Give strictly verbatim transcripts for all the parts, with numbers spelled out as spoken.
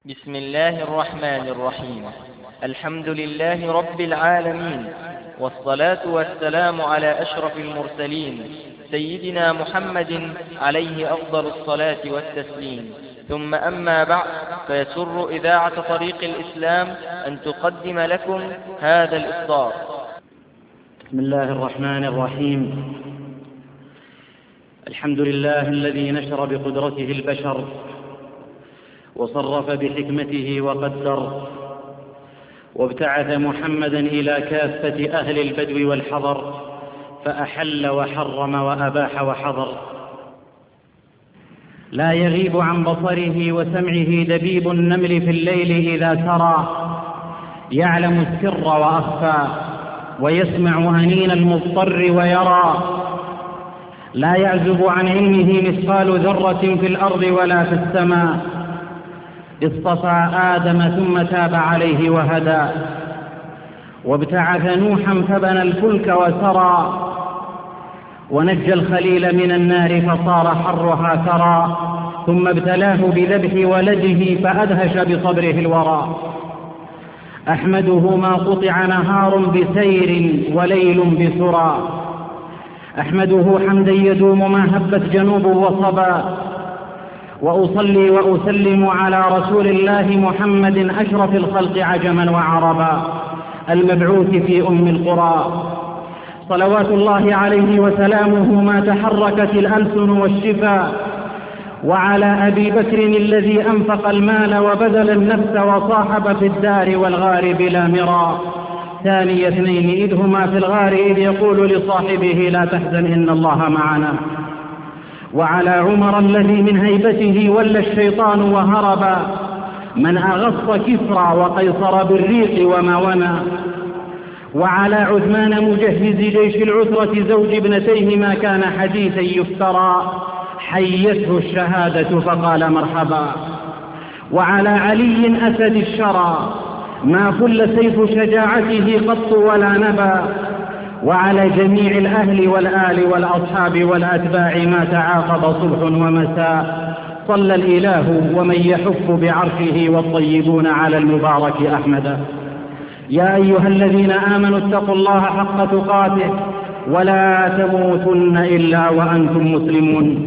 بسم الله الرحمن الرحيم. الحمد لله رب العالمين، والصلاة والسلام على أشرف المرسلين سيدنا محمد عليه أفضل الصلاة والتسليم. ثم أما بعد، فيسر إذاعة طريق الإسلام أن تقدم لكم هذا الإصدار. بسم الله الرحمن الرحيم. الحمد لله الذي نشر بقدرته البشر وصرف بحكمته وقدر، وابتعث محمدا إلى كافة أهل البدو والحضر، فأحل وحرم وأباح وحضر. لا يغيب عن بصره وسمعه دبيب النمل في الليل إذا سرى، يعلم السر وأخفى، ويسمع أنين المضطر ويرى. لا يعزب عن علمه مثقال ذرة في الأرض ولا في السماء. اصطفى آدم ثم تاب عليه وهدى، وابتعث نوحا فبنى الفلك وسرى، ونجى الخليل من النار فصار حرها ثرى، ثم ابتلاه بذبح ولده فأدهش بصبره الورى. أحمده ما قطع نهار بسير وليل بسرى، أحمده حمدا يدوم ما هبت جنوب وصبا. وأصلي وأسلم على رسول الله محمد أشرف الخلق عجما وعربا، المبعوث في أم القرى، صلوات الله عليه وسلامه ما تحركت الألسن والشفا. وعلى أبي بكر الذي أنفق المال وبذل النفس وصاحب في الدار والغار بلا مرى، ثاني اثنين إذ هما في الغار إذ يقول لصاحبه لا تحزن إن الله معنا. وعلى عمر الذي من هيبته ولى الشيطان وهربا، من أغص كسرى وقيصر بالريق وما ونا. وعلى عثمان مجهز جيش العسرة زوج ابنتيه ما كان حديثا يفترى، حيته الشهادة فقال مرحبا. وعلى علي أسد الشرى ما فل سيف شجاعته قط ولا نبا. وعلى جميع الأهل والآل والأصحاب والأتباع ما تعاقب صبح ومساء، صلى الإله ومن يحف بعرشه والطيبون على المبارك أحمدا. يا أيها الذين آمنوا اتقوا الله حق تقاته ولا تموتن إلا وأنتم مسلمون.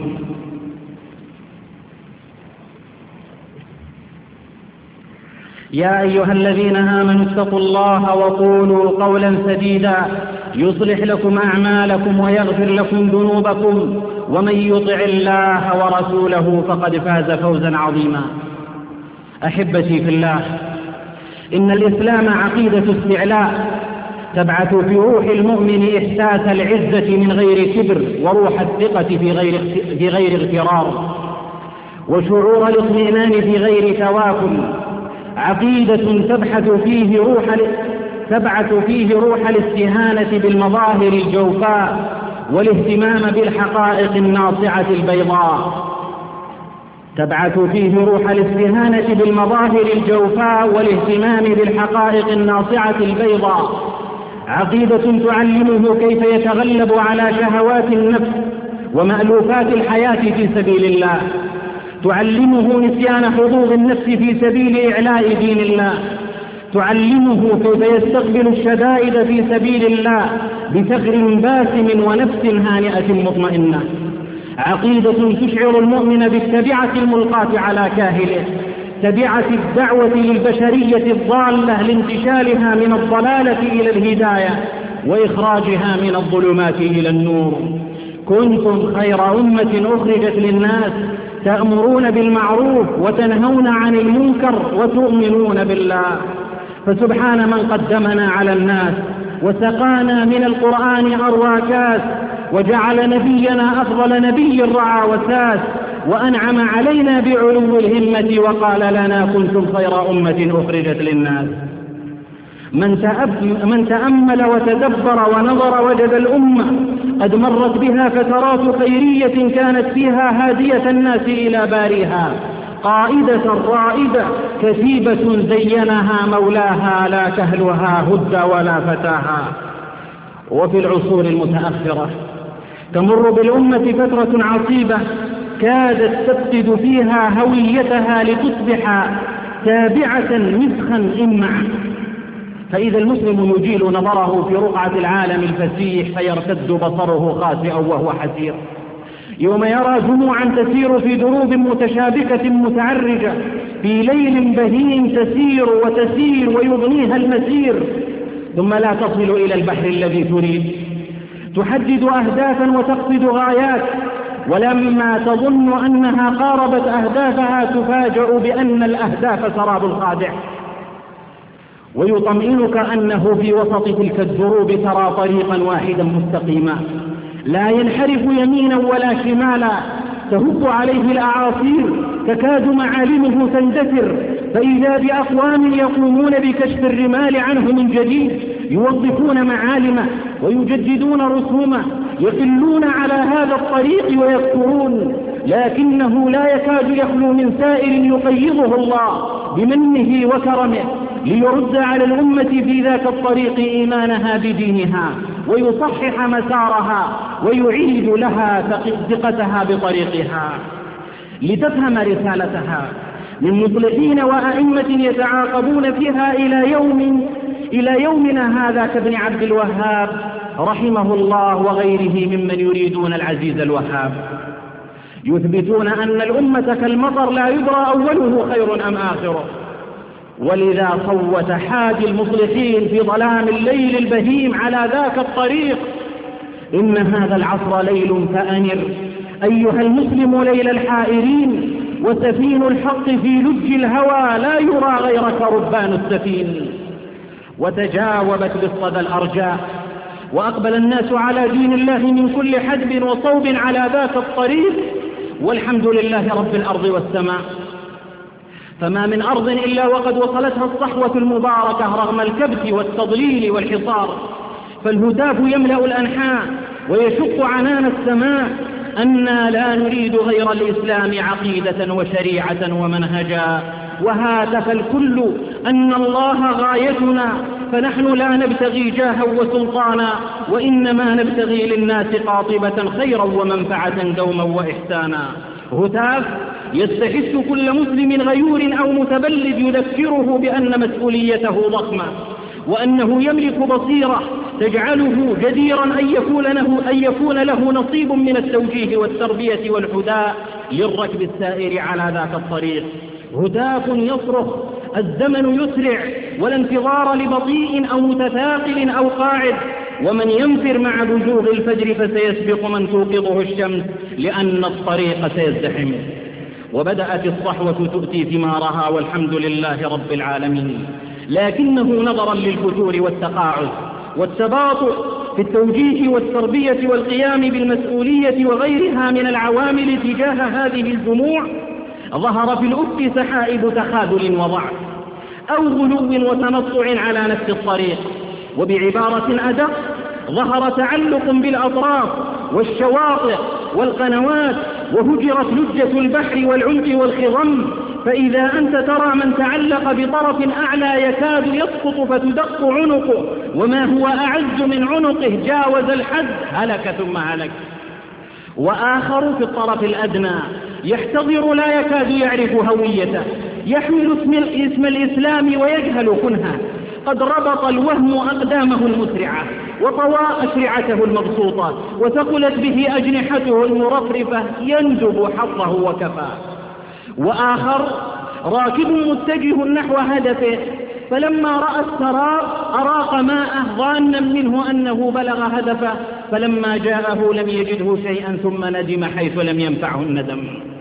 يا أيها الذين آمنوا اتقوا الله وقولوا قولا سديدا يصلح لكم أعمالكم ويغفر لكم ذنوبكم، ومن يطع الله ورسوله فقد فاز فوزا عظيما. أحبتي في الله، إن الإسلام عقيدة استعلاء تبعث في روح المؤمن إحساس العزة من غير كبر، وروح الثقة في غير في غير اغترار، وشعور الاطمئنان في غير تواكل. عقيدة تبحث فيه روح تبعث فيه روح الاستهانة بالمظاهر الجوفاء، والاهتمام بالحقائق الناصعة البيضاء. تبعث فيه روح الاستهانة بالمظاهر الجوفاء والاهتمام بالحقائق الناصعة البيضاء. عقيدة تعلمه كيف يتغلب على شهوات النفس ومألوفات الحياة في سبيل الله، تعلمه نسيان حظوظ النفس في سبيل إعلاء دين الله، تعلمه كيف يستقبل الشدائد في سبيل الله بثغر باسم ونفس هانئة مطمئنة. عقيدة تشعر المؤمن بالتبعة الملقاة على كاهله، تبعة الدعوة للبشرية الضالة لانتشالها من الضلالة إلى الهداية وإخراجها من الظلمات إلى النور. كنتم خير أمة أخرجت للناس تأمرون بالمعروف وتنهون عن المنكر وتؤمنون بالله. فسبحان من قدمنا على الناس وسقانا من القرآن أروى كاس، وجعل نبينا أفضل نبي رعى وساس، وأنعم علينا بعلو الهمة وقال لنا كنتم خير أمة أخرجت للناس. من تأمل وتدبر ونظر وجد الأمة قد مرت بها فترات خيرية كانت فيها هادية الناس إلى باريها، قائدة رائدة كتيبة زينها مولاها، لا كهلها هد ولا فتاها. وفي العصور المتأخرة تمر بالأمة فترة عصيبة كادت تفقد فيها هويتها لتصبح تابعة مسخا إمع. فإذا المسلم يجيل نظره في رقعة العالم الفسيح فيرتد بصره خاسئا وهو حسير، يوم يرى جموعا تسير في دروب متشابكة متعرجة في ليل بهيم، تسير وتسير ويضنيها المسير، ثم لا تصل إلى البحر الذي تريد، تحدد أهدافا وتقصد غايات، ولما تظن أنها قاربت أهدافها تفاجأ بأن الأهداف سراب خادع، ويطمئنك أنه في وسط تلك الدروب ترى طريقا واحدا مستقيما لا ينحرف يمينا ولا شمالا، تهب عليه الأعاصير تكاد معالمه تندثر، فإذا بأقوام يقومون بكشف الرمال عنه من جديد، يوظفون معالمه ويجددون رسومه، يقلون على هذا الطريق ويكثرون، لكنه لا يكاد يخلو من سائل يقيضه الله بمنه وكرمه ليرد على الأمة في ذاك الطريق إيمانها بدينها، ويصحح مسارها، ويعيد لها ثقتها بطريقها، لتفهم رسالتها من مصلحين وأئمة يتعاقبون فيها إلى يوم إلى يومنا هذا كابن عبد الوهاب رحمه الله وغيره ممن يريدون العزيز الوهاب، يثبتون أن الأمة كالمطر لا يدرى أوله خير أم آخره. ولذا صوت حاج المصلحين في ظلام الليل البهيم على ذاك الطريق: إن هذا العصر ليل فأنر أيها المسلم ليل الحائرين، وسفين الحق في لج الهوى لا يرى غيرك ربان السفين. وتجاوبت بالصدى الأرجاء، وأقبل الناس على دين الله من كل حدب وصوب على ذاك الطريق، والحمد لله رب الأرض والسماء. فما من أرض إلا وقد وصلتها الصحوة المباركة رغم الكبت والتضليل والحصار، فالهتاف يملأ الأنحاء ويشق عنان السماء أنا لا نريد غير الإسلام عقيدة وشريعة ومنهجا، وهاتف الكل أن الله غايتنا، فنحن لا نبتغي جاها وسلطانا، وإنما نبتغي للناس قاطبة خيرا ومنفعة دوما وإحسانا. هتاف يستحث كل مسلم غيور أو متبلد يذكره بأن مسؤوليته ضخمة، وأنه يملك بصيرة تجعله جديرا أن يكون له, أن يكون له نصيب من التوجيه والتربية والحداء للركب السائر على ذاك الطريق. هتاف يصرخ: الزمن يسرع ولا انتظار لبطيء أو متثاقل أو قاعد، ومن ينفر مع بزوغ الفجر فسيسبق من توقظه الشمس، لأن الطريق سيزدحم. وبدأت الصحوة تؤتي ثمارها والحمد لله رب العالمين، لكنه نظرا للفتور والتقاعس والتباطؤ في التوجيه والتربية والقيام بالمسؤولية وغيرها من العوامل تجاه هذه الجموع، ظهر في الأفق سحائب تخاذل وضعف أو غلو وتنطع على نفس الطريق. وبعبارة أدق، ظهر تعلق بالأطراف والشواطئ والقنوات، وهجرت لجة البحر والعمق والخضم، فإذا أنت ترى من تعلق بطرف أعلى يكاد يسقط فتدق عنقه، وما هو أعز من عنقه جاوز الحد هلك ثم هلك. وآخر في الطرف الأدنى يحتضر لا يكاد يعرف هويته، يحمل اسم, اسم الإسلام ويجهل كنها، قد ربط الوهم أقدامه المسرعة وطوى أشرعته المبسوطة، وثقلت به أجنحته المرفرفة، يندب حظه وكفى. وآخر راكب متجه نحو هدفه، فلما رأى السراب أراق ماءه ظانا منه أنه بلغ هدفه، فلما جاءه لم يجده شيئا ثم ندم حيث لم ينفعه الندم.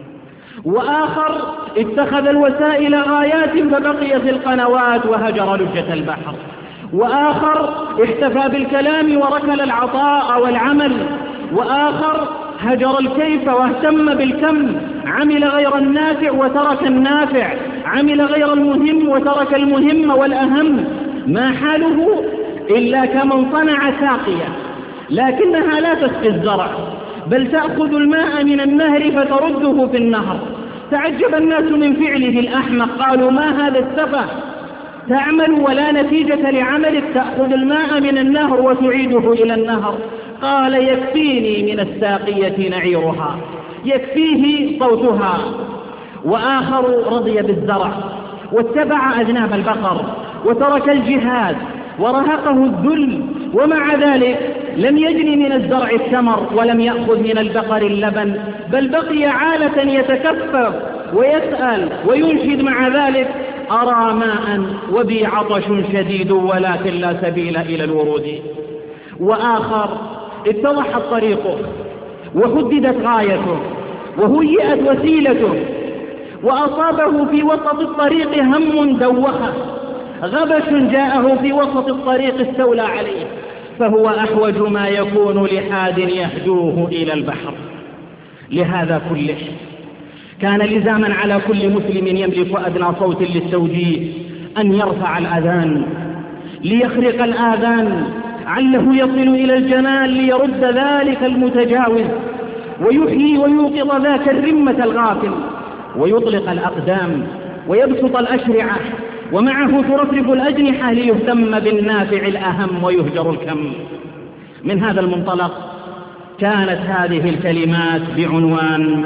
وآخر اتخذ الوسائل غايات فبقي في القنوات وهجر لجة البحر. وآخر احتفى بالكلام وركل العطاء والعمل. وآخر هجر الكيف واهتم بالكم، عمل غير النافع وترك النافع، عمل غير المهم وترك المهم والأهم. ما حاله إلا كمن صنع ساقية لكنها لا تسقي الزرع، بل تأخذ الماء من النهر فترده في النهر. تعجب الناس من فعله الأحمق، قالوا: ما هذا السفه؟ تعمل ولا نتيجة لعملك، تأخذ الماء من النهر وتعيده إلى النهر. قال: يكفيني من الساقية نعيرها، يكفيه صوتها. وآخر رضي بالزرع واتبع أذناب البقر وترك الجهاد ورهقه الذل، ومع ذلك لم يجني من الزرع الثمر ولم يأخذ من البقر اللبن، بل بقي عالة يتكفف ويسأل وينشد مع ذلك: أرى ماء وبي عطش شديد ولكن لا سبيل إلى الورود. وآخر اتضحت طريقه وحددت غايته وهيئت وسيلته، وأصابه في وسط الطريق هم دوخه، غبش جاءه في وسط الطريق استولى عليه، فهو أحوج ما يكون لحاد يهدوه إلى البحر. لهذا كله كان لزاما على كل مسلم يملك أدنى صوت للتوجيه أن يرفع الأذان ليخرق الآذان، عله يصل إلى الجنان ليرد ذلك المتجاوز ويحيي ويوقظ ذاك الرمة الغافل، ويطلق الأقدام ويبسط الأشرعة، ومعه ترفرف الأجنحة ليهتم بالنافع الأهم ويهجر الكم. من هذا المنطلق كانت هذه الكلمات بعنوان: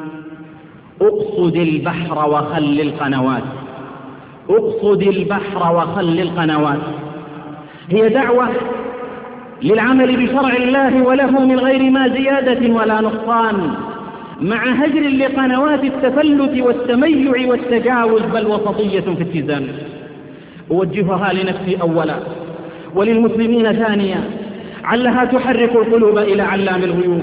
اقصد البحر وخل القنوات. اقصد البحر وخل القنوات هي دعوة للعمل بشرع الله وله من غير ما زيادة ولا نقصان، مع هجر لقنوات التفلت والتميع والتجاوز، بل وسطية في اتزان. أوجهها لنفسي أولا وللمسلمين ثانيا، علها تحرك القلوب إلى علام الغيوب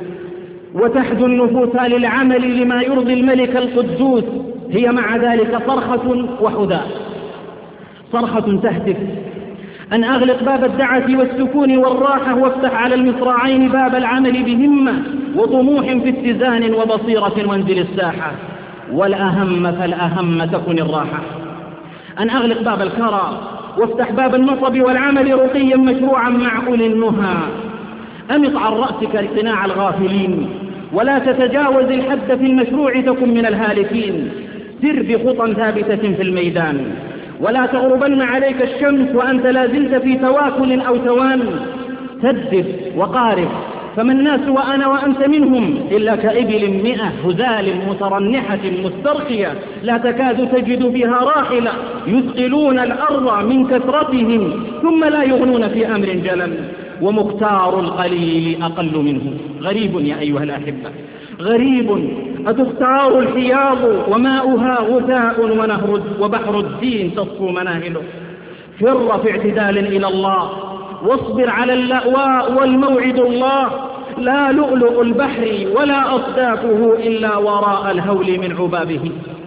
وتحدو النفوس للعمل لما يرضي الملك القدوس. هي مع ذلك صرخة وحداء، صرخة تهتف أن أغلق باب الدعة والسكون والراحة، وافتح على المصراعين باب العمل بهمة وطموح في اتزان وبصيرة، وانزل الساحة. والأهم فالأهم تكن الراحة. أن أغلق باب الكرى وافتح باب النصب والعمل رقيا مشروعا مع أولي النهى. أمط عن رأسك اقتناع الغافلين ولا تتجاوز الحد في المشروع تكن من الهالكين. سر بخطى ثابتة في الميدان ولا تغربن عليك الشمس وأنت لا زلت في تواكل أو توان. سدد وقارب، فما الناس وأنا وأنت منهم إلا كإبل مئة هزال مترنحة مسترخية لا تكاد تجد فيها راحلة، يثقلون الأرض من كثرتهم ثم لا يغنون في أمر جلل، ومختار القليل أقل منه. غريب يا أيها الأحبة، غريب أتختار الحياض وماؤها غثاء ونهر وبحر الدين تصفو مناهله. فر في اعتدال إلى الله واصبر على اللأواء والموعد الله، لا لؤلؤ البحر ولا أصدافه إلا وراء الهول من عبابه.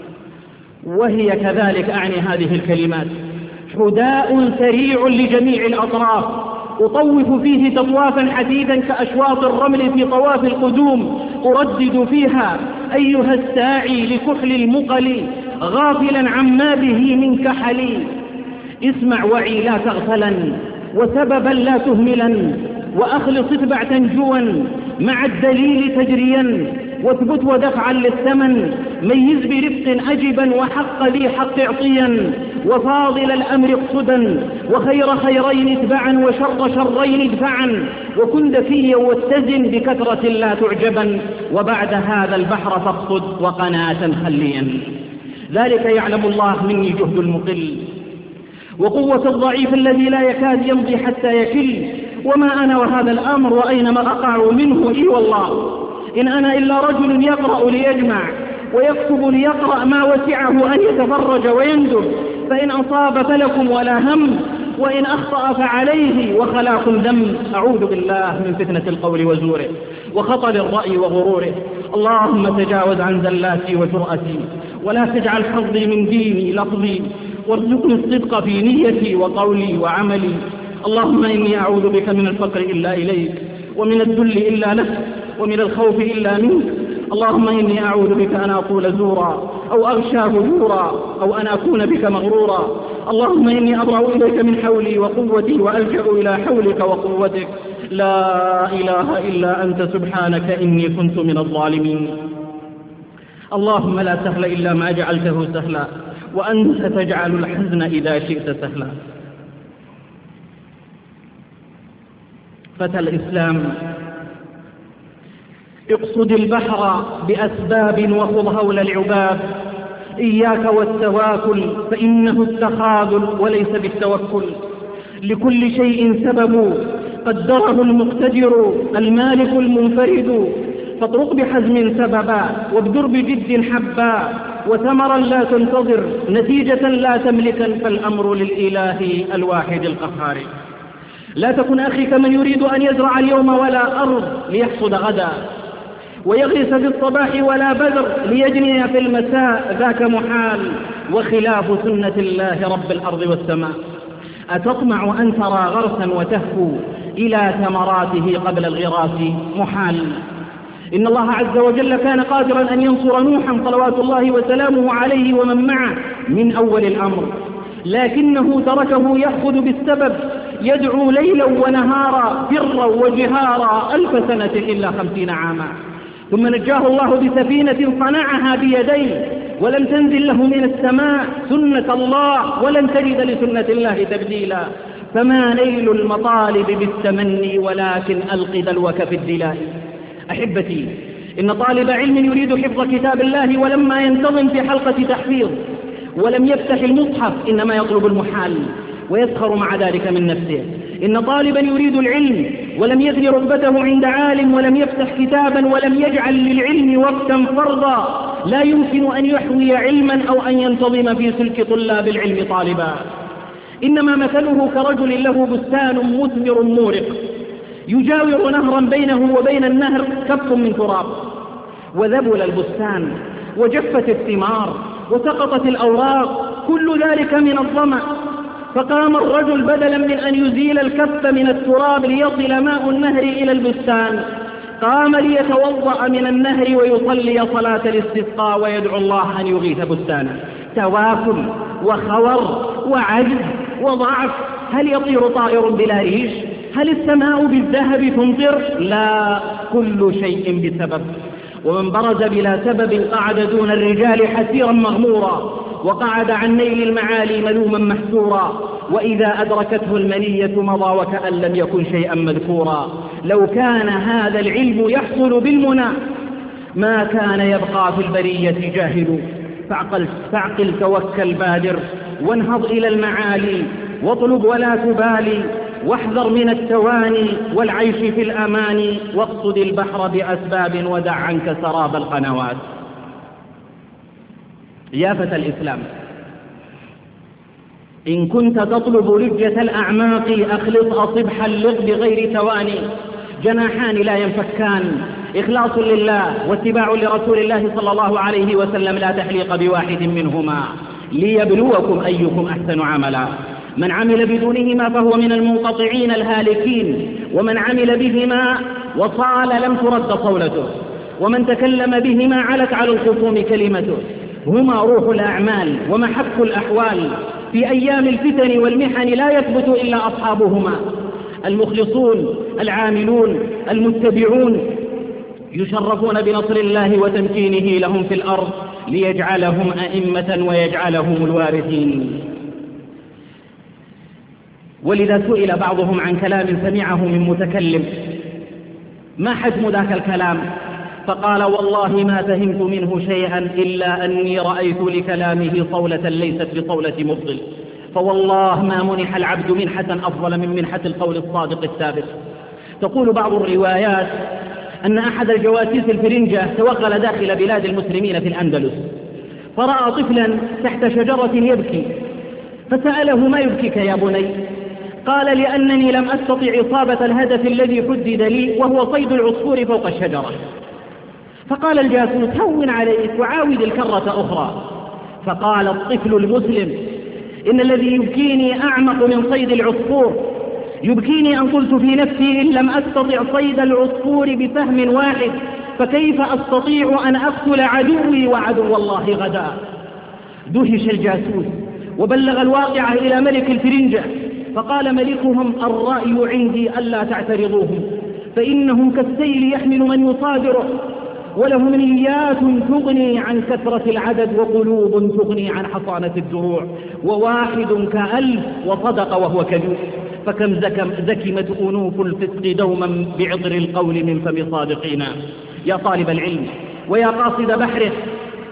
وهي كذلك أعني هذه الكلمات حداء سريع لجميع الأطراف، أطوف فيه تطوافا حديدا كأشواط الرمل في طواف القدوم، أردد فيها أيها الساعي لكحل المقل غافلا عما به من كحل. اسمع وعي لا تغفلا وسببا لا تهملا، وأخلص اتبع تنجوا مع الدليل تجريا، واثبت ودفعا للثمن ميز برفق أجبا وحق ذي حق اعطيا، وفاضل الأمر اقصدا وخير خيرين اتبعا وشر شرين ادفعا، وكن ذكيا واتزن بكثرة لا تعجبا، وبعد هذا البحر فاقصد وقناة خليا. ذلك يعلم الله مني جهد المقل وقوة الضعيف الذي لا يكاد يمضي حتى يكل، وما أنا وهذا الأمر وأينما أقع منه إي والله، إن أنا إلا رجل يقرأ ليجمع ويكتب ليقرأ ما وسعه أن يتفرج ويندب، فإن أصاب فلكم ولا هم، وإن أخطأ فعليه وخلاق ذنب. أعوذ بالله من فتنة القول وزوره وخطر الرأي وغروره. اللهم تجاوز عن زلاتي وجرأتي، ولا تجعل حظي من ديني لفظي، وارزقني الصدق في نيتي وقولي وعملي. اللهم إني أعوذ بك من الفقر إلا إليك، ومن الذل إلا لك، ومن الخوف إلا منك. اللهم إني أعوذ بك أن أقول زورا أو أغشى فجورا أو أن أكون بك مغرورا. اللهم إني أبرأ إليك من حولي وقوتي وألجأ إلى حولك وقوتك. لا إله إلا أنت سبحانك إني كنت من الظالمين. اللهم لا سهل إلا ما جعلته سهلا، وأنت تجعل الحزن إذا شئت سهلا. فتى الإسلام، اقصد البحر بأسباب وخذ هول العباب، إياك والتواكل فإنه التخاذل وليس بالتوكل. لكل شيء سبب قدره المقتدر المالك المنفرد، فاطرق بحزم سببا وابدر بجد حبا، وثمرا لا تنتظر نتيجة لا تملكا، فالأمر للإله الواحد القهار. لا تكن أخي كمن يريد أن يزرع اليوم ولا أرض ليحصد غدا، ويغرس في الصباح ولا بذر ليجني في المساء، ذاك محال وخلاف سنة الله رب الأرض والسماء. أتطمع أن ترى غرسا وتهفو إلى ثمراته قبل الغراس؟ محال. إن الله عز وجل كان قادرا أن ينصر نوحا صلوات الله وسلامه عليه ومن معه من أول الأمر، لكنه تركه يأخذ بالسبب، يدعو ليلا ونهارا سرا وجهارا ألف سنة إلا خمسين عاما، ثم نجاه الله بسفينة صنعها بيديه ولم تنزل له من السماء سنة الله، ولن تجد لسنة الله تبديلا. فما نيل المطالب بالتمني ولكن ألق دلوك في الدلاء. أحبتي، إن طالب علم يريد حفظ كتاب الله ولما ينتظم في حلقة تحفيظ ولم يفتح المصحف إنما يطلب المحال ويسخر مع ذلك من نفسه. إن طالبا يريد العلم ولم يثني رغبته عند عالم ولم يفتح كتابا ولم يجعل للعلم وقتا فرضا لا يمكن أن يحوي علما أو أن ينتظم في سلك طلاب العلم طالبا. إنما مثله كرجل له بستان مثمر مورق يجاور نهرا بينه وبين النهر كف من تراب، وذبل البستان وجفت الثمار وسقطت الأوراق، كل ذلك من الظمأ. فقام الرجل بدلا من أن يزيل الكف من التراب ليصل ماء النهر إلى البستان، قام ليتوضأ من النهر ويصلي صلاة الاستسقاء ويدعو الله أن يغيث بستانه. تواكل وخور وعجز وضعف. هل يطير طائر بلا ريش؟ هل السماء بالذهب تمطر؟ لا، كل شيء بسبب. ومن برز بلا سبب قعد دون الرجال حسيرا مغمورا، وقعد عن نيل المعالي ملوما محسورا، وإذا أدركته المنية مضى وكأن لم يكن شيئا مذكورا. لو كان هذا العلم يحصل بالمنى ما كان يبقى في البرية جاهل. فاعقل, فاعقل توكل بادر وانهض إلى المعالي، واطلب ولا تبالي، واحذر من التواني والعيش في الأمان، واقصد البحر بأسباب ودع عنك سراب القنوات. يا فتى الإسلام، إن كنت تطلب لجة الأعماق أخلص أصبح اللغ بغير تواني. جناحان لا ينفكان، إخلاص لله واتباع لرسول الله صلى الله عليه وسلم، لا تحليق بواحد منهما، ليبلوكم أيكم أحسن عملا. من عمل بدونهما فهو من المنقطعين الهالكين، ومن عمل بهما وصال لم ترد صولته، ومن تكلم بهما علت على الخصوم كلمته. هما روح الأعمال ومحك الأحوال، في أيام الفتن والمحن لا يثبت إلا أصحابهما. المخلصون العاملون المتبعون يشرفون بنصر الله وتمكينه لهم في الأرض ليجعلهم أئمة ويجعلهم الوارثين. ولذا سئل بعضهم عن كلام سمعه من متكلم: ما حجم ذاك الكلام؟ فقال: والله ما فهمت منه شيئا إلا أني رأيت لكلامه صولة ليست بصولة مبطل، فوالله ما منح العبد منحة أفضل من منحة القول الصادق الثابت. تقول بعض الروايات أن أحد الجواسيس الفرنجة توغل داخل بلاد المسلمين في الأندلس، فرأى طفلا تحت شجرة يبكي، فسأله: ما يبكيك يا بني؟ قال: لأنني لم أستطع إصابة الهدف الذي حدد لي وهو صيد العصفور فوق الشجرة. فقال الجاسوس: هون عليك وعاود الكرة أخرى. فقال الطفل المسلم: إن الذي يبكيني أعمق من صيد العصفور، يبكيني أن قلت في نفسي إن لم أستطع صيد العصفور بسهم واحد فكيف أستطيع أن أقتل عدوي وعدو الله غدا. دهش الجاسوس وبلغ الواقعة إلى ملك الفرنجة، فقال ملكهم: الرأي عندي ألا تعترضوهم، فإنهم كالسيل يحمل من يصادره، ولهم نيات تغني عن كثرة العدد وقلوب تغني عن حصانة الدروع، وواحد كألف وصدق وهو كذوب، فكم زكمت أنوف الفسق دوما بعطر القول من فم صادقين. يا طالب العلم ويا قاصد بحره،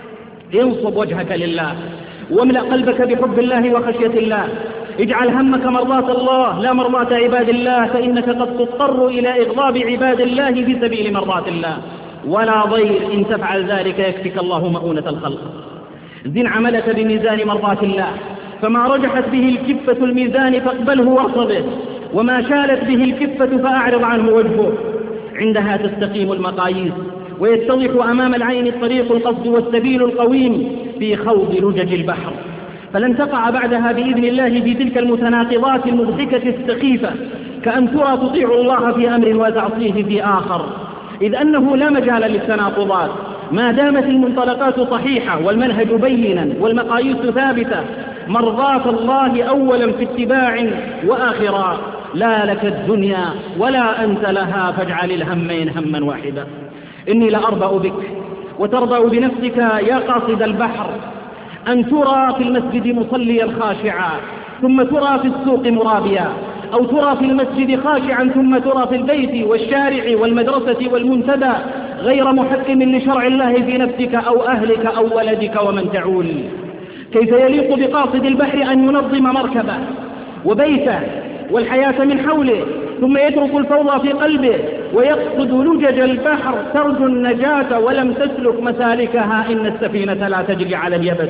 انصب وجهك لله، واملأ قلبك بحب الله وخشية الله. اجعل همك مرضاة الله لا مرضاة عباد الله، فإنك قد تضطر إلى إغضاب عباد الله في سبيل مرضاة الله، ولا ضير إن تفعل ذلك يكفك الله مؤونة الخلق. زن عملك بميزان مرضاة الله، فما رجحت به الكفة الميزان فاقبله وارصده، وما شالت به الكفة فأعرض عنه وجهه. عندها تستقيم المقاييس ويتضح أمام العين الطريق القصد والسبيل القويم في خوض لجج البحر، فلن تقع بعدها بإذن الله في تلك المتناقضات المضحكة السخيفة، كأن ترى تطيع الله في أمر وتعصيه في آخر، إذ أنه لا مجال للتناقضات ما دامت المنطلقات صحيحة والمنهج بينا والمقاييس ثابتة. مرضاة الله أولا في اتباع وآخرا، لا لك الدنيا ولا أنت لها، فاجعل الهمين هما واحدا. إني لأربأ بك وترضى بنفسك يا قاصد البحر أن ترى في المسجد مصليا خاشعا ثم ترى في السوق مرابيا، أو ترى في المسجد خاشعا ثم ترى في البيت والشارع والمدرسة والمنتدى غير محكم لشرع الله في نفسك أو أهلك أو ولدك ومن تعول. كيف يليق بقاصد البحر أن ينظم مركبه وبيته والحياة من حوله، ثم يترك الفوضى في قلبه ويقصد لجج البحر ترجو النجاة ولم تسلك مسالكها؟ إن السفينة لا تجري على اليبس.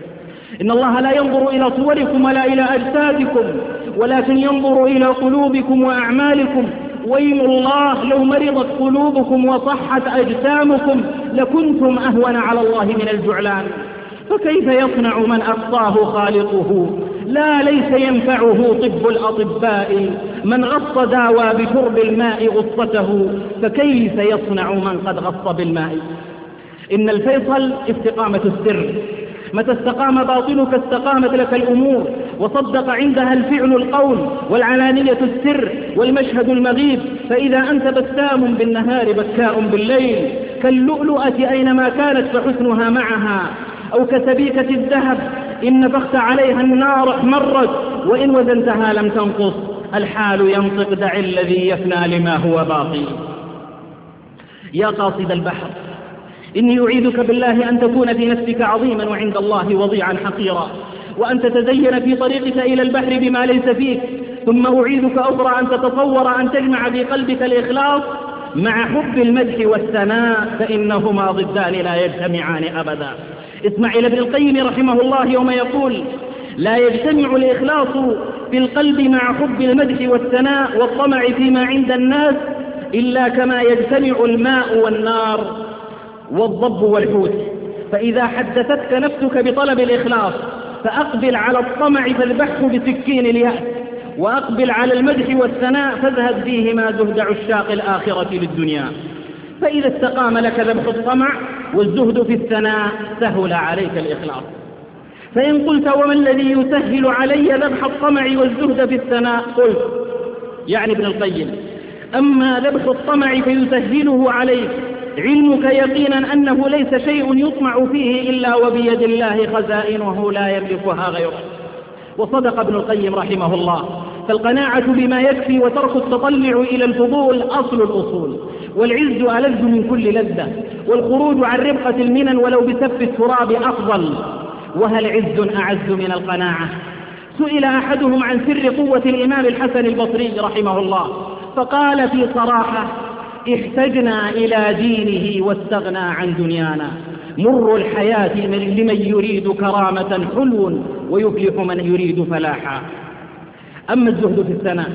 إن الله لا ينظر إلى صوركم ولا إلى أجسادكم، ولكن ينظر إلى قلوبكم وأعمالكم. ويم الله لو مرضت قلوبكم وصحت أجسامكم لكنتم أهون على الله من الجعلان. فكيف يصنع من أقصاه خالقه؟ لا ليس ينفعه طب الأطباء، من غص داوى بشرب الماء غصته، فكيف يصنع من قد غص بالماء؟ إن الفيصل استقامة السر، متى استقام باطنك استقامت لك الأمور، وصدق عندها الفعل القول والعلانية السر والمشهد المغيب. فإذا أنت بسام بالنهار بكاء بالليل، كاللؤلؤة أينما كانت فحسنها معها، أو كسبيكة الذهب إن نفخت عليها النار احمرت، وإن وزنتها لم تنقص. الحال ينطق دع الذي يفنى لما هو باقي. يا قاصد البحر إني أعيذك بالله أن تكون في نفسك عظيما وعند الله وضيعا حقيرا، وأن تتزين في طريقك إلى البحر بما ليس فيك. ثم أعيذك أخرى أن تتصور أن تجمع في قلبك الإخلاص مع حب المدح والثناء، فإنهما ضدان لا يجتمعان أبدا. اسمع إلى ابن القيم رحمه الله يوم يقول: لا يجتمع الإخلاص في القلب مع حب المدح والثناء والطمع فيما عند الناس إلا كما يجتمع الماء والنار والضب والحوت. فإذا حدثتك نفسك بطلب الإخلاص فأقبل على الطمع فاذبحه بسكين اليأس، وأقبل على المدح والثناء فاذهب فيهما زهد عشاق الآخرة للدنيا. فإذا استقام لك ذبح الطمع والزهد في الثناء سهل عليك الإخلاص. فإن قلت: وما الذي يسهل علي ذبح الطمع والزهد في الثناء؟ قلت يعني ابن القيم: أما ذبح الطمع فيسهله عليك علمك يقينا أنه ليس شيء يطمع فيه إلا وبيد الله خزائنه لا يملكها غيره. وصدق ابن القيم رحمه الله، فالقناعة بما يكفي وترك التطلع إلى الفضول أصل الأصول، والعز ألذ من كل لذة، والخروج عن ربقة المنن ولو بسف التراب أفضل. وهل عز أعز من القناعة؟ سئل أحدهم عن سر قوة الإمام الحسن البصري رحمه الله فقال في صراحة: احتجنا إلى دينه واستغنى عن دنيانا. مر الحياة لمن يريد كرامة حلو ويفلح من يريد فلاحا. أما الزهد في الثناء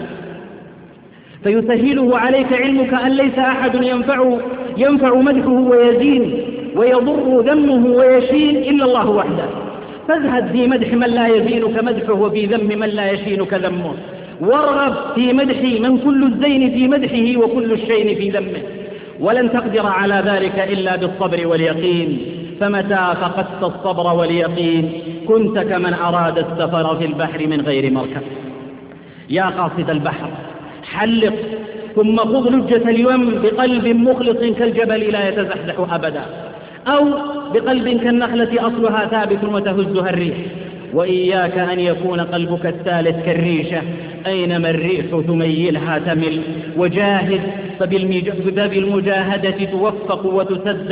فيسهله عليك علمك أن ليس أحد ينفع, ينفع مدحه ويزين ويضر ذمه ويشين إلا الله وحده. فاذهب في مدح من لا يزينك مدحه وفي ذم من لا يشينك ذمه، وارغب في مدح من كل الزين في مدحه وكل الشين في ذمه. ولن تقدر على ذلك إلا بالصبر واليقين، فمتى فقدت الصبر واليقين كنت كمن أراد السفر في البحر من غير مركب. يا قاصد البحر حلق ثم خذ لجة اليم بقلب مخلص كالجبل لا يتزحزح أبدا، أو بقلب كالنخلة أصلها ثابت وتهزها الريح. وإياك أن يكون قلبك الثالث كالريشة أينما الريح تميلها تمل. وجاهد فبالمجاهدة توفق وتسدد،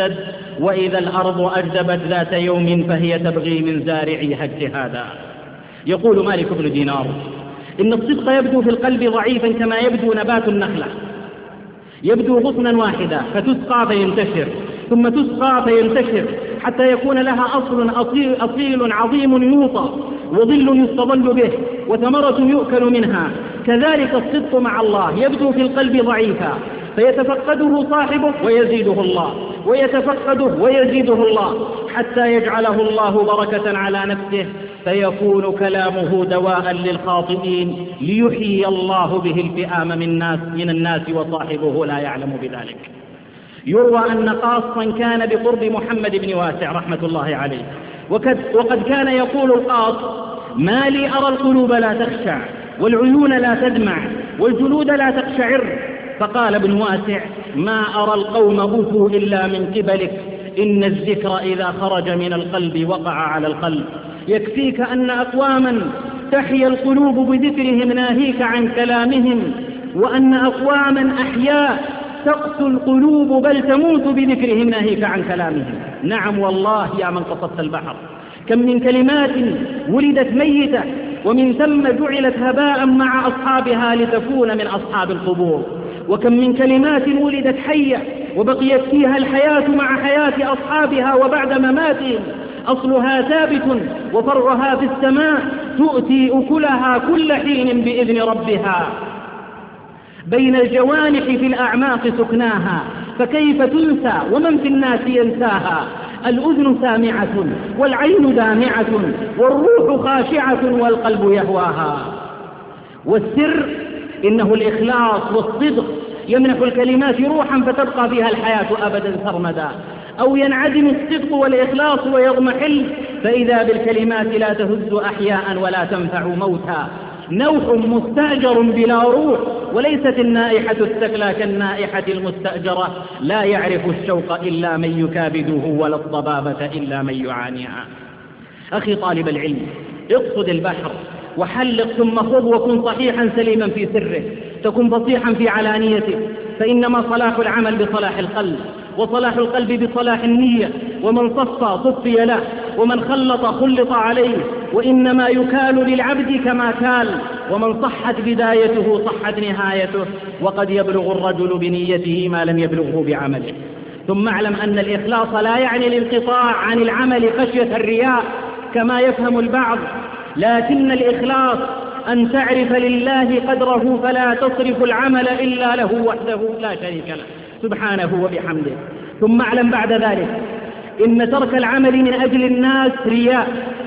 وإذا الأرض أجدبت ذات يوم فهي تبغي من زارعيها اجتهادا. يقول مالك بن دينار: إن الصدق يبدو في القلب ضعيفا كما يبدو نبات النخلة، يبدو غصنا واحدا فتسقى فينتشر، ثم تسقى فينتشر حتى يكون لها أصل أصيل, أصيل عظيم يوطى، وظل يستظل به، وثمرة يؤكل منها. كذلك الصدق مع الله يبدو في القلب ضعيفا فيتفقده صاحبه ويزيده الله، ويتفقده ويزيده الله، حتى يجعله الله بركة على نفسه، فيكون كلامه دواء للخاطئين ليحيي الله به الفئام من الناس, من الناس وصاحبه لا يعلم بذلك. يروى أن قاصا كان بقرب محمد بن واسع رحمة الله عليه، وقد, وقد كان يقول القاص: ما لي أرى القلوب لا تخشع، والعيون لا تدمع، والجلود لا تقشعر. فقال ابن واسع: ما أرى القوم أوفوا إلا من قبلك، إن الذكر إذا خرج من القلب وقع على القلب. يكفيك أن أقواما تحيا القلوب بذكرهم ناهيك عن كلامهم، وأن أقواما أحياء تقسو القلوب بل تموت بذكرهم ناهيك عن كلامهم. نعم والله يا من قصدت البحر، كم من كلمات ولدت ميتة ومن ثم جعلت هباء مع أصحابها لتكون من أصحاب القبور، وكم من كلمات ولدت حية وبقيت فيها الحياة مع حياة أصحابها وبعد مماتهم. أصلها ثابت وفرعها في السماء، تؤتي أكلها كل حين بإذن ربها. بين الجوانح في الأعماق سكناها، فكيف تنسى ومن في الناس ينساها. الأذن سامعة والعين دامعة والروح خاشعة والقلب يهواها. والسر إنه الإخلاص والصدق يمنح الكلمات روحا فتبقى فيها الحياة أبدا سرمدا، أو ينعدم الصدق والإخلاص ويضمحل فإذا بالكلمات لا تهز أحياء ولا تنفع موتا. نوح مستأجر بلا روح، وليست النائحة الثكلى كالنائحة المستأجرة، لا يعرف الشوق إلا من يكابده ولا الضبابة إلا من يعانيها. أخي طالب العلم، اقصد البحر وحلق ثم خذ، وكن صحيحا سليما في سره، تكن فصيحا في علانيته، فإنما صلاح العمل بصلاح القلب، وصلاح القلب بصلاح النية، ومن صفى صفي له، ومن خلط خلط عليه، وإنما يكال للعبد كما كال، ومن صحت بدايته صحت نهايته، وقد يبلغ الرجل بنيته ما لم يبلغه بعمله. ثم اعلم أن الإخلاص لا يعني الانقطاع عن العمل خشية الرياء كما يفهم البعض، لكن الإخلاص أن تعرف لله قدره فلا تصرف العمل إلا له وحده لا شريك له سبحانه وبحمده. ثم اعلم بعد ذلك إن ترك العمل من أجل الناس رياء،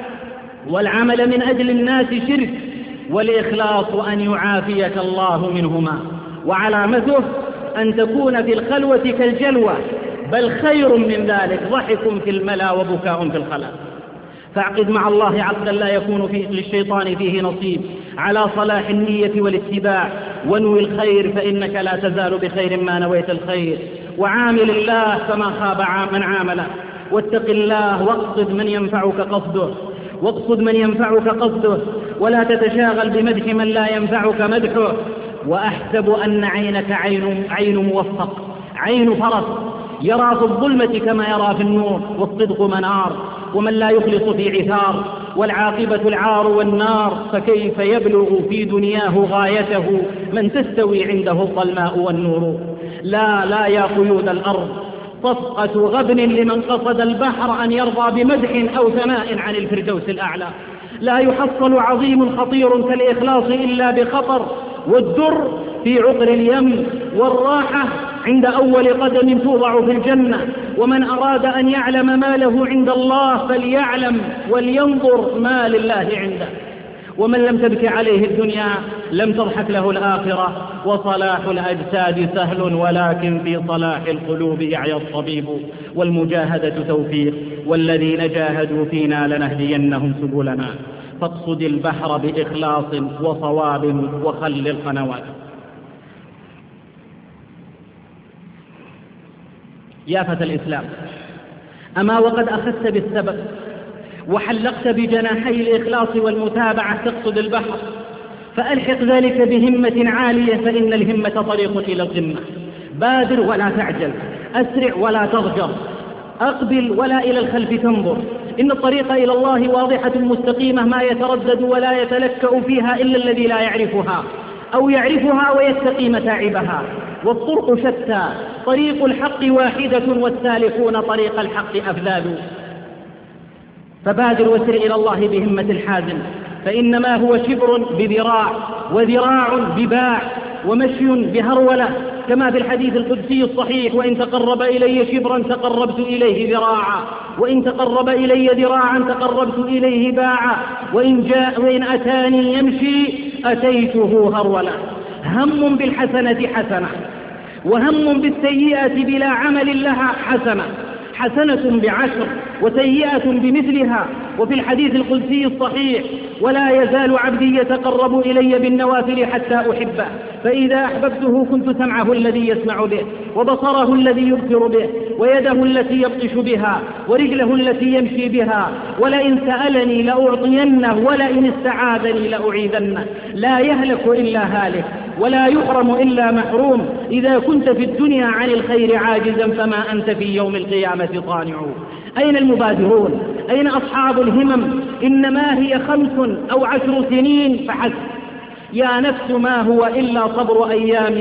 والعمل من أجل الناس شرك، والإخلاص أن يعافيك الله منهما. وعلامته أن تكون في الخلوة كالجلوة، بل خير من ذلك ضحك في الملا وبكاء في الخلاء. فاعقد مع الله عقدا لا يكون فيه للشيطان فيه نصيب، على صلاح النية والاتباع، وانوي الخير فإنك لا تزال بخير ما نويت الخير. وعامل الله فما خاب من عامله، واتق الله واقصد من ينفعك قصده واقصد من ينفعك قصده ولا تتشاغل بمدح من لا ينفعك مدحه. وأحسب أن عينك عين, عين موفق، عين فرس، يرى في الظلمة كما يرى في النور، والصدق منار، ومن لا يخلص في عثار، والعاقبة العار والنار. فكيف يبلغ في دنياه غايته من تستوي عنده الظلماء والنور؟ لا لا يا قيود الأرض، صفقة غبن لمن قصد البحر أن يرضى بمدح أو ثناء عن الفردوس الأعلى. لا يحصل عظيم خطير كالإخلاص إلا بخطر، والدر في عقر اليم، والراحة عند أول قدم توضع في الجنة. ومن أراد أن يعلم ما له عند الله فليعلم ولينظر ما لله عنده. ومن لم تبك عليه الدنيا لم تضحك له الآخرة. وصلاح الأجساد سهل ولكن في صلاح القلوب يعيا الطبيب. والمجاهدة توفيق، والذين جاهدوا فينا لنهدينهم سبلنا. فاقصد البحر بإخلاص وصواب وخل القنوات. يا فتى الإسلام، أما وقد أخذت بالسبب وحلقت بجناحي الإخلاص والمتابعة تقصد البحر، فألحق ذلك بهمة عالية، فإن الهمة طريق إلى القمة. بادر ولا تعجل، أسرع ولا تضجر، أقبل ولا إلى الخلف تنظر. إن الطريق إلى الله واضحة مستقيمة ما يتردد ولا يتلكأ فيها إلا الذي لا يعرفها أو يعرفها ويتقي متاعبها. والطرق شتى، طريق الحق واحدة والسالكون طريق الحق أفذاذ. فبادر وسر إلى الله بهمة الحازم، فإنما هو شبر بذراع وذراع بباع ومشي بهرولة، كما في الحديث القدسي الصحيح: وإن تقرب إلي شبرا تقربت إليه ذراعا، وإن تقرب إلي ذراعا تقربت إليه باعا، وإن, جاء وإن أتاني يمشي أتيته هرولة. هم بالحسنة حسنة، وهم بالسيئة بلا عمل لها حسنة، حسنة بعشر وسيئة بمثلها. وفي الحديث القدسي الصحيح: ولا يزال عبدي يتقرب إلي بالنوافل حتى أحبه، فإذا أحببته كنت سمعه الذي يسمع به، وبصره الذي يبصر به، ويده التي يبطش بها، ورجله التي يمشي بها، ولئن سألني لأعطينه، ولئن استعاذني لأعيذنه. لا يهلك إلا هالك، ولا يحرم إلا محروم. إذا كنت في الدنيا عن الخير عاجزا فما أنت في يوم القيامة صانع. أين المبادرون؟ أين أصحاب الهمم؟ إنما هي خمس أو عشر سنين فحسب. يا نفس ما هو إلا صبر أيام،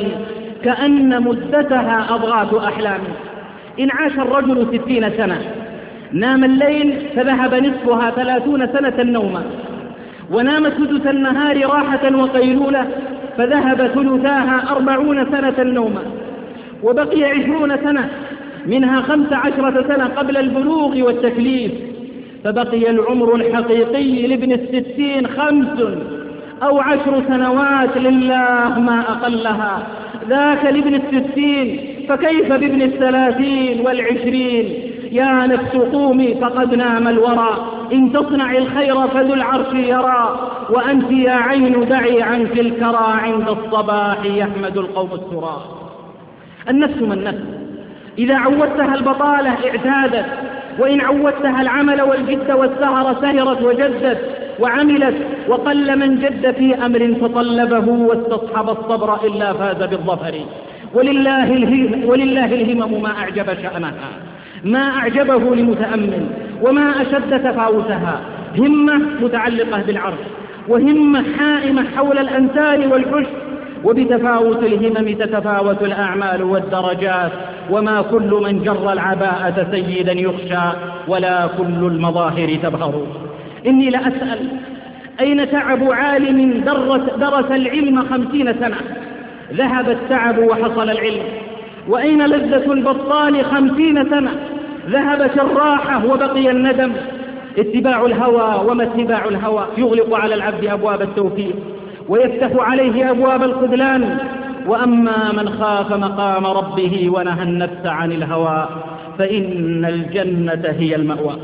كأن مدتها أضغاث أحلام. إن عاش الرجل ستين سنة، نام الليل فذهب نصفها ثلاثون سنة نوما، ونام سدس النهار راحة وقيلولة فذهب ثلثاها أربعون سنة نوما، وبقي عشرون سنة منها خمس عشرة سنة قبل البلوغ والتكليف، فبقي العمر الحقيقي لابن الستين خمس أو عشر سنوات لله ما أقلها. ذاك لابن الستين، فكيف بابن الثلاثين والعشرين؟ يا نفس قومي فقد نام الورى، إن تصنع الخير فذو العرش يرى، وأنت يا عين دعي عنك الكرى، عند الصباح يحمد القوم السرى. النفس ما النفس؟ إذا عودتها البطالة اعتادت، وإن عودتها العمل والجد والسهر سهرت وجدت وعملت. وقل من جد في أمر فطلبه واستصحب الصبر إلا فاز بالظفر. ولله الهم ولله الهمم ما أعجب شأنها، ما أعجبه لمتأمل، وما أشد تفاوتها. همة متعلقة بالعرش، وهمة حائمة حول الأنسان والحش. وبتفاوت الهمم تتفاوت الأعمال والدرجات، وما كل من جر العباءة سيدا يخشى، ولا كل المظاهر تبهر. إني لأسأل: أين تعب عالم درس, درس العلم خمسين سنة؟ ذهب التعب وحصل العلم. وأين لذة البطال خمسين سنة؟ ذهبت الراحة وبقي الندم. اتباع الهوى، وما اتباع الهوى؟ يغلق على العبد أبواب التوفيق ويفتح عليه أبواب الخذلان. وأما من خاف مقام ربه ونهى النفس عن الهوى فإن الجنة هي المأوى.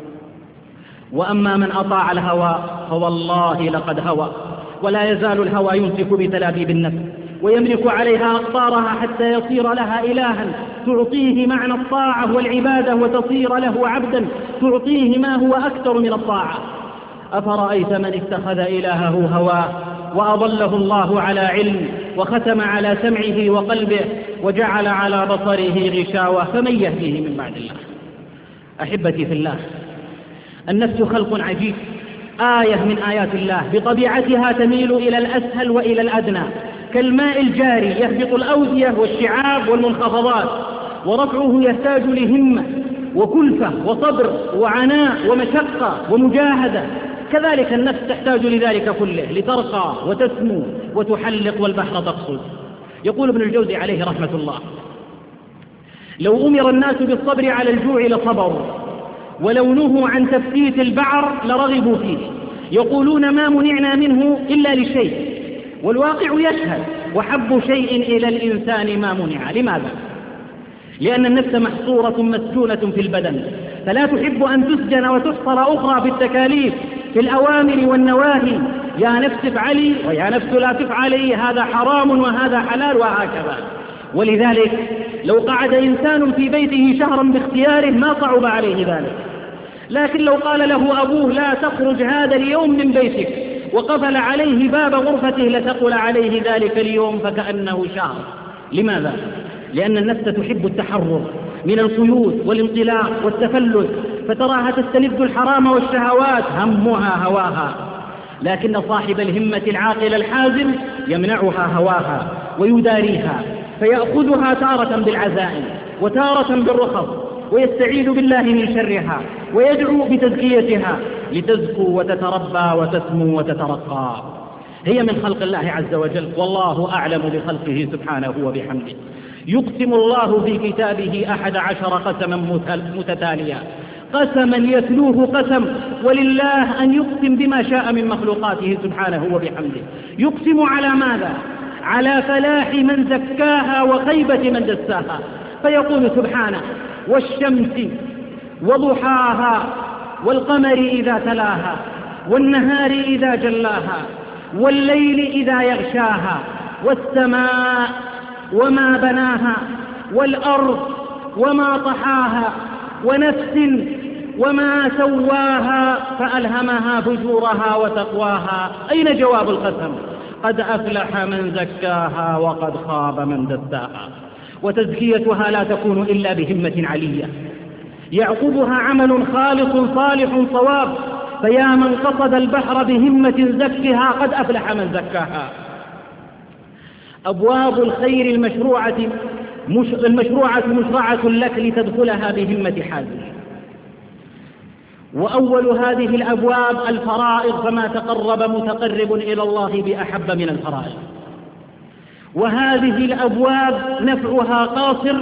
وأما من أطاع الهوى فوالله لقد هوى. ولا يزال الهوى يمسك بتلابيب النفس ويملك عليها أقطارها حتى يصير لها إلها تعطيه معنى الطاعة والعبادة، وتصير له عبدا تعطيه ما هو أكثر من الطاعة. أفرأيت من اتخذ إلهه هواه وأضله الله على علم، وختم على سمعه وقلبه، وجعل على بصره غشاوة، فمن يهديه من بعد الله؟ أحبتي في الله، النفس خلق عجيب، آية من آيات الله، بطبيعتها تميل إلى الأسهل وإلى الأدنى، كالماء الجاري يهبط الأودية والشعاب والمنخفضات، ورفعه يحتاج لهمة وكلفة وصبر وعناء ومشقة ومجاهدة. كذلك النفس تحتاج لذلك كله لترقى وتسمو وتحلق والبحر تقصد. يقول ابن الجوزي عليه رحمة الله: لو أمر الناس بالصبر على الجوع لصبروا، ولو نهوا عن تفتيت البعر لرغبوا فيه. يقولون ما منعنا منه إلا لشيء، والواقع يشهد: وحب شيء إلى الإنسان ما منع. لماذا؟ لأن النفس محصورة مسجونة في البدن، فلا تحب أن تسجن وتحصر أخرى في التكاليف، في الأوامر والنواهي. يا نفس افعلي ويا نفس لا تفعلي، هذا حرام وهذا حلال، وهكذا. ولذلك لو قعد إنسان في بيته شهرا باختياره ما صعب عليه ذلك، لكن لو قال له أبوه لا تخرج هذا اليوم من بيتك وقفل عليه باب غرفته لتقل عليه ذلك اليوم فكأنه شهر. لماذا؟ لأن النفس تحب التحرر، من القيود والانطلاق والتفلت، فتراها تستلذ الحرام والشهوات همها هواها. لكن صاحب الهمة العاقل الحازم يمنعها هواها ويداريها، فيأخذها تارة بالعزائم وتارة بالرخص، ويستعيذ بالله من شرها ويدعو بتزكيتها لتزكو وتتربى وتسمو وتترقى. هي من خلق الله عز وجل، والله أعلم بخلقه سبحانه وبحمده. يقسم الله في كتابه أحد عشر قسما متتاليا، قسما يتلوه قسم، ولله أن يقسم بما شاء من مخلوقاته سبحانه وبحمده. يقسم على ماذا؟ على فلاح من زكاها وخيبة من دساها، فيقول سبحانه: والشمس وضحاها والقمر إذا تلاها والنهار إذا جلاها والليل إذا يغشاها والسماء وما بناها والأرض وما طحاها ونفس وما سواها فألهمها فجورها وتقواها. أين جواب القسم؟ قد أفلح من زكاها وقد خاب من دساها. وتزكيتها لا تكون إلا بهمة علية يعقبها عمل خالص صالح صواب، فيا من قصد البحر بهمة زكها قد أفلح من زكاها. أبواب الخير المشروعة مش المشروعة مشرعة لك لتدخلها بهمة حازم. وأول هذه الأبواب الفرائض، فما تقرب متقرب إلى الله بأحب من الفرائض. وهذه الأبواب نفعها قاصر،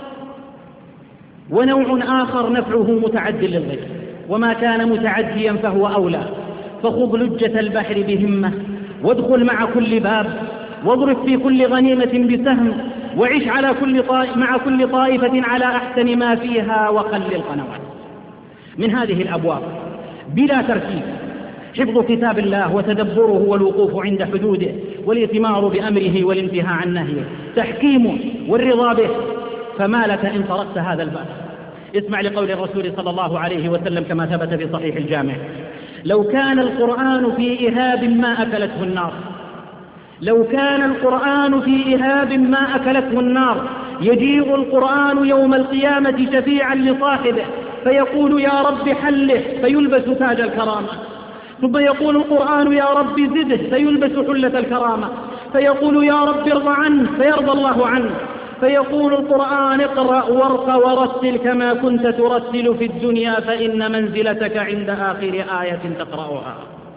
ونوع آخر نفعه متعد للغير، وما كان متعديا فهو أولى. فخذ لجة البحر بهمة، وادخل مع كل باب، واضرب في كل غنيمة بسهم، وعش على كل طائف مع كل طائفة على أحسن ما فيها، وقل القنوات. من هذه الأبواب بلا ترتيب حفظ كتاب الله وتدبره والوقوف عند حدوده والإتمار بأمره والانتهاء عن نهيه، تحكيمه والرضا به. فما لك إن تركت هذا الباب؟ اسمع لقول الرسول صلى الله عليه وسلم كما ثبت في صحيح الجامع: لو كان القرآن في إهاب ما أكلته النار، لو كان القرآن في إهاب ما أكلته النار، يجيء القرآن يوم القيامة شفيعا لصاحبه فيقول: يا رب حله، فيلبس تاج الكرامة. ثم يقول القرآن: يا رب زده، فيلبس حلة الكرامة. فيقول: يا رب ارضى عنه، فيرضى الله عنه. فيقول القرآن: اقرأ وارق ورتل كما كنت ترتل في الدنيا، فإن منزلتك عند آخر آية تقرأها.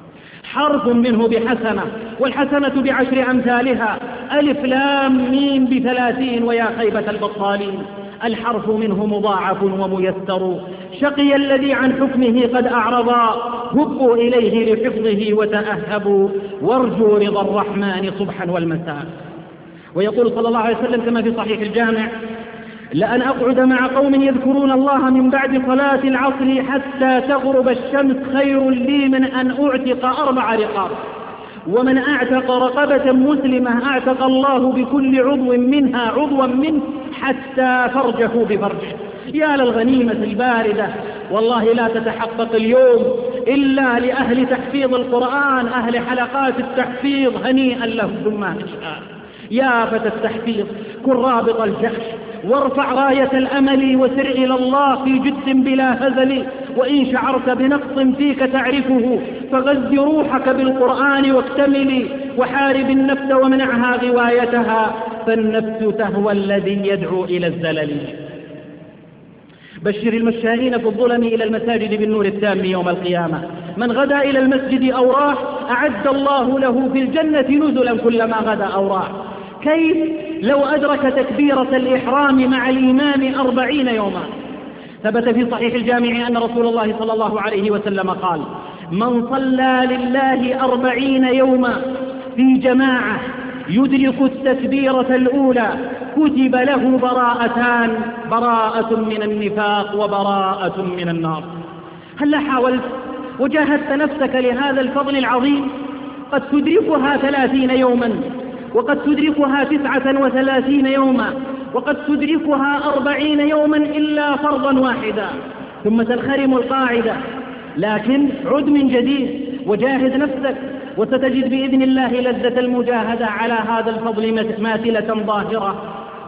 حرف منه بحسنة، والحسنة بعشر أمثالها. ألف لام ميم بثلاثين، ويا خيبة البطالين. الحرف منه مضاعف وميسر. شقي الذي عن حكمه قد أعرضا، هبوا إليه لحفظه وتأهبوا، وارجوا رضا الرحمن صبحا والمساء. ويقول صلى الله عليه وسلم كما في صحيح الجامع: لأن أقعد مع قوم يذكرون الله من بعد صلاة العصر حتى تغرب الشمس خير لي من أن أعتق أربع رقاب. ومن أعتق رقبة مسلمة أعتق الله بكل عضو منها عضوا منه حتى فرجه بفرجه. يا للغنيمة الباردة، والله لا تتحقق اليوم إلا لأهل تحفيظ القرآن، أهل حلقات التحفيظ، هنيئا لهم ثم أشاء. يا فتى التحفيظ، كن رابط الجأش، وارفع راية الأمل، وسر إلى الله في جد بلا هزل. وإن شعرت بنقص فيك تعرفه، فغذ روحك بالقرآن واكتملي، وحارب النفس ومنعها غوايتها، فالنفس تهوى الذي يدعو إلى الزلل. بشر المشائين في الظلم إلى المساجد بالنور التام يوم القيامة. من غدا إلى المسجد أو راح أعد الله له في الجنة نزلا كلما غدا أو راح. كيف لو أدرك تكبيرة الإحرام مع الإمام أربعين يوما؟ ثبت في صحيح الجامع أن رسول الله صلى الله عليه وسلم قال: من صلى لله أربعين يوما في جماعة يدرك التكبيرة الأولى كتب له براءتان: براءة من النفاق وبراءة من النار. هل حاولت وجاهدت نفسك لهذا الفضل العظيم؟ قد تدركها ثلاثين يوما، وقد تدركها تسعة وثلاثين يوما، وقد تدركها أربعين يوما إلا فرضا واحدا، ثم تنخرم القاعدة. لكن عد من جديد وجاهد نفسك، وستجد بإذن الله لذة المجاهدة على هذا الفضل ماثلة ظاهرة.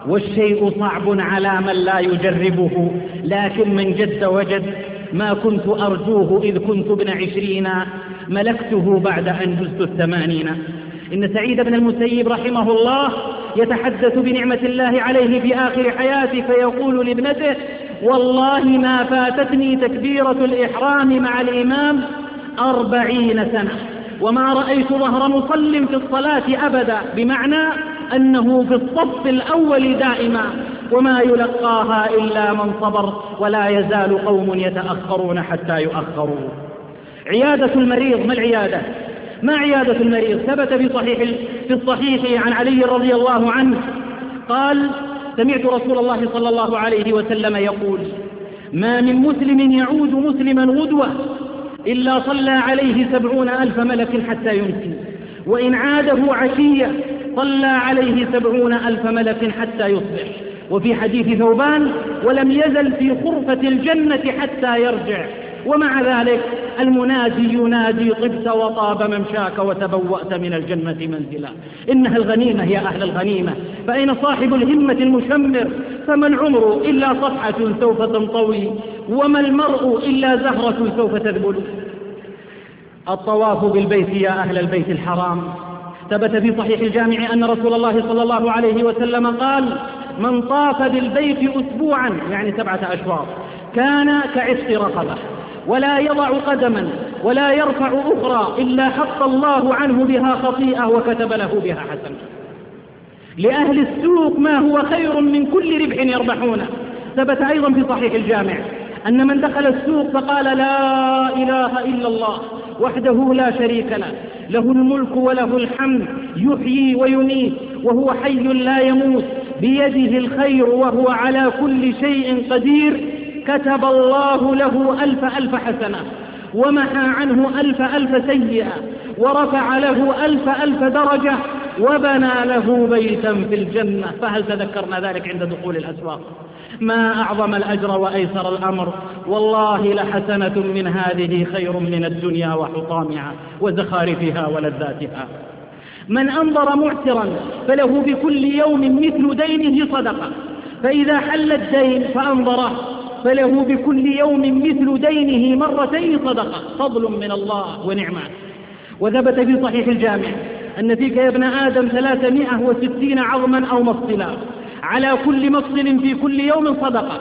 والشيء صعب على من لا يجربه، لكن من جد وجد. ما كنت أرجوه إذ كنت ابن عشرين، ملكته بعد أن جزت الثمانين. إن سعيد بن المسيب رحمه الله يتحدث بنعمة الله عليه في آخر حياته فيقول لابنته: والله ما فاتتني تكبيرة الإحرام مع الإمام أربعين سنة وما رأيت ظهر مصل في الصلاة أبدا، بمعنى أنه في الصف الأول دائما، وما يلقاها إلا من صبر، ولا يزال قوم يتأخرون حتى يؤخروا. عيادة المريض، ما العيادة؟ ما عيادة المريض؟ ثبت في صحيح في الصحيح عن علي رضي الله عنه قال: سمعت رسول الله صلى الله عليه وسلم يقول: ما من مسلم يعود مسلما غدوة إلا صلى عليه سبعون ألف ملك حتى يمسي، وإن عاده عشية صلى عليه سبعون ألف ملك حتى يصبح. وفي حديث ثوبان: ولم يزل في خرفة الجنة حتى يرجع. ومع ذلك المنادي ينادي: طبت وطاب ممشاك وتبوأت من الجنة منزلا. إنها الغنيمة يا أهل الغنيمة، فأين صاحب الهمة المشمر؟ فما العمر إلا صفحة سوف تنطوي، وما المرء إلا زهرة سوف تذبل. الطواف بالبيت يا أهل البيت الحرام، ثبت في صحيح الجامع أن رسول الله صلى الله عليه وسلم قال: من طاف بالبيت أسبوعا، يعني سبعة أشواط، كان كعشق رقبة، ولا يضع قدما ولا يرفع أخرى إلا حط الله عنه بها خطيئة وكتب له بها حسنة. لأهل السوق ما هو خير من كل ربح يربحونه. ثبت أيضا في صحيح الجامع أن من دخل السوق فقال: لا إله إلا الله وحده لا شريك له، له الملك وله الحمد، يحيي ويميت وهو حي لا يموت، بيده الخير وهو على كل شيء قدير، كتب الله له ألف ألف حسنة، ومحى عنه ألف ألف سيئة، ورفع له ألف ألف درجة، وبنى له بيتا في الجنة. فهل تذكرنا ذلك عند دخول الأسواق؟ ما أعظم الأجر وأيسر الأمر، والله لحسنة من هذه خير من الدنيا وحطامها وزخارفها ولذاتها. من أنظر معسرا فله بكل يوم مثل دينه صدقة، فإذا حل الدين فأنظره فله بكل يوم مثل دينه مرتين صدقة، فضل من الله ونعمة. وثبت في صحيح الجامع أن فيك يا ابن آدم ثلاثمائة وستين عظما أو مفصلا، على كل مفصل في كل يوم صدقة،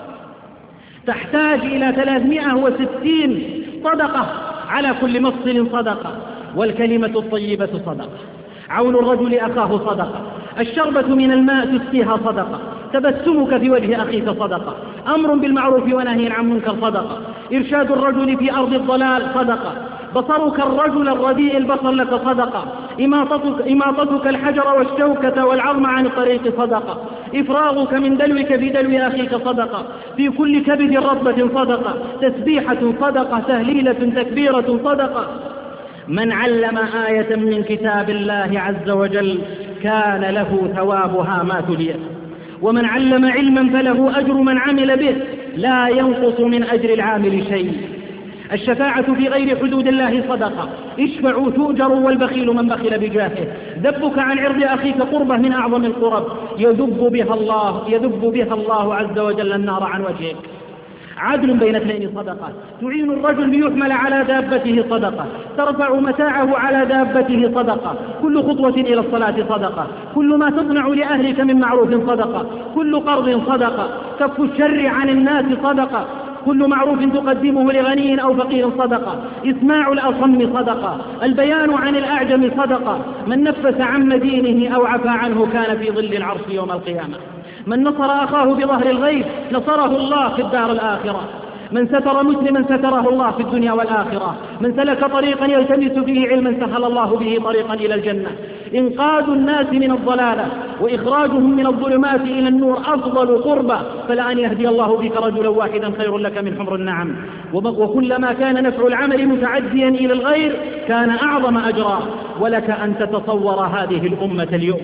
تحتاج إلى ثلاثمائة وستين صدقة على كل مفصل صدقة. والكلمة الطيبة صدقة، عون الرجل أخاه صدقة، الشربة من الماء تسقيها صدقة، تبسمك في وجه أخيك صدقة، أمر بالمعروف ونهي عن منكر صدقة، إرشاد الرجل في أرض الضلال صدقة، بصرك الرجل الرديء البصر لك صدقة، إماطتك, إماطتك الحجر والشوكة والعظم عن الطريق صدقة، إفراغك من دلوك في دلو أخيك صدقة، في كل كبد رطبة صدقة، تسبيحة صدقة، تهليلة تكبيرة صدقة. من علم آية من كتاب الله عز وجل كان له ثوابها ما تليت، ومن علم علما فله أجر من عمل به لا ينقص من أجر العامل شيء. الشفاعة في غير حدود الله صدقة، اشفعوا تؤجروا والبخيل من بخل بجاهه. ذبك عن عرض أخيك قربة من أعظم القرب، يذب بها الله يذب بها الله عز وجل النار عن وجهك. عدل بين اثنين صدقة، تعين الرجل ليحمل على دابته صدقة، ترفع متاعه على دابته صدقة، كل خطوة إلى الصلاة صدقة، كل ما تصنع لأهلك من معروف صدقة، كل قرض صدقة، كف الشر عن الناس صدقة، كل معروف تقدمه لغني أو فقير صدقة، إسماع الأصم صدقة، البيان عن الأعجم صدقة، من نفس عن مدينه أو عفى عنه كان في ظل العرش يوم القيامة. من نصر أخاه بظهر الغيب نصره الله في الدار الآخرة، من ستر مسلما ستره الله في الدنيا والآخرة، من سلك طريقا يلتمس فيه علما سهل الله به طريقا إلى الجنة. إنقاذ الناس من الضلالة وإخراجهم من الظلمات إلى النور أفضل قربة، فلأن يهدي الله بك رجلا واحدا خير لك من حمر النعم. وكلما كان نفع العمل متعديا إلى الغير كان أعظم أجرا. ولك أن تتصور هذه الأمة اليوم،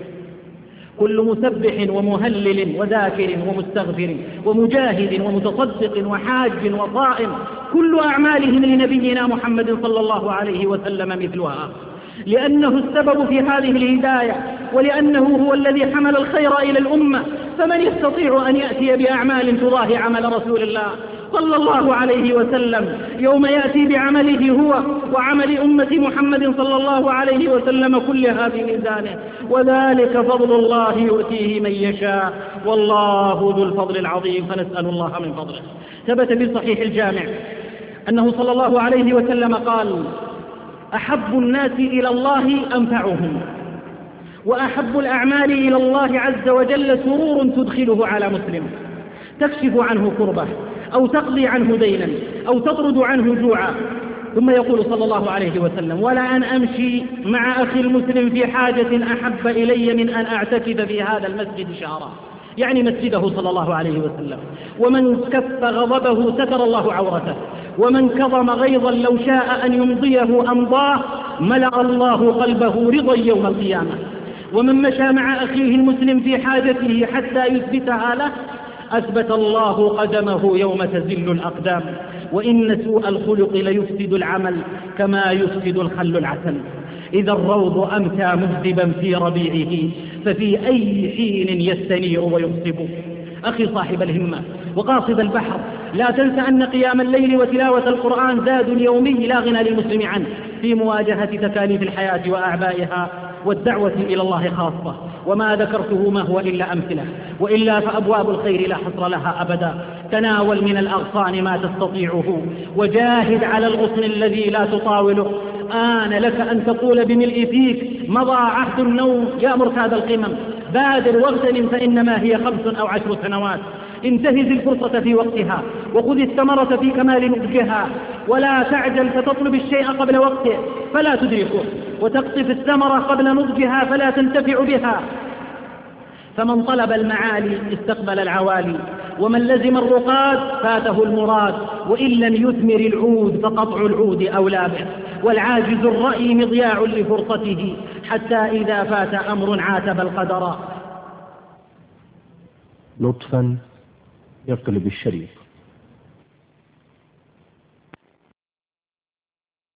كل مسبح ومهلل وذاكر ومستغفر ومجاهد ومتصدق وحاج وصائم، كل أعمالهم لنبينا محمد صلى الله عليه وسلم مثلها. لأنه السبب في هذه الهداية، ولأنه هو الذي حمل الخير إلى الأمة. فمن يستطيع أن يأتي بأعمال تضاهي عمل رسول الله صلى الله عليه وسلم يوم يأتي بعمله هو وعمل أمة محمد صلى الله عليه وسلم كلها في ميزانه؟ وذلك فضل الله يؤتيه من يشاء، والله ذو الفضل العظيم، فنسأل الله من فضله. ثبت في صحيح الجامع أنه صلى الله عليه وسلم قال: أحب الناس إلى الله أنفعهم، وأحب الأعمال إلى الله عز وجل سرور تدخله على مسلم تكشف عنه كربه، أو تقضي عنه دينا، أو تطرد عنه جوعا. ثم يقول صلى الله عليه وسلم: ولا أن أمشي مع أخي المسلم في حاجة أحب إلي من أن أعتكف في هذا المسجد شهرا، يعني مسجده صلى الله عليه وسلم. ومن كف غضبه ستر الله عورته، ومن كظم غيظا لو شاء أن يمضيه أمضاه، ملأ الله قلبه رضا يوم القيامة. ومن مشى مع أخيه المسلم في حاجته حتى يثبتها له، أثبت الله قدمه يوم تزل الأقدام. وإن سوء الخلق ليفسد العمل كما يفسد الخل العسل. إذا الروض أمتى مهذبا في ربيعه، ففي أي حين يستنير ويغصب. أخي صاحب الهمة وقاصد البحر، لا تنس أن قيام الليل وتلاوة القرآن زاد يومي لا غنى للمسلم عنه في مواجهة تكاليف الحياة وأعبائها والدعوة إلى الله خاصة. وما ذكرته ما هو إلا أمثلة، وإلا فأبواب الخير لا حصر لها أبدا. تناول من الأغصان ما تستطيعه، وجاهد على الغصن الذي لا تطاوله. آن لك أن تقول بملء فيك: مضى عهد النوم يا مرتاد القمم، بادر واغتنم فإنما هي خمس أو عشر سنوات. انتهز الفرصة في وقتها، وخذ الثمرة في كمال نضجها، ولا تعجل فتطلب الشيء قبل وقته فلا تدركه، وتقطف الثمرة قبل نضجها فلا تنتفع بها. فمن طلب المعالي استقبل العوالي، ومن لزم الرقاد فاته المراد، وإن لم يثمر العود فقطع العود أولى به. والعاجز الرأي مضياع لفرصته، حتى إذا فات أمر عاتب القدر. لطفا يقلب الشريط.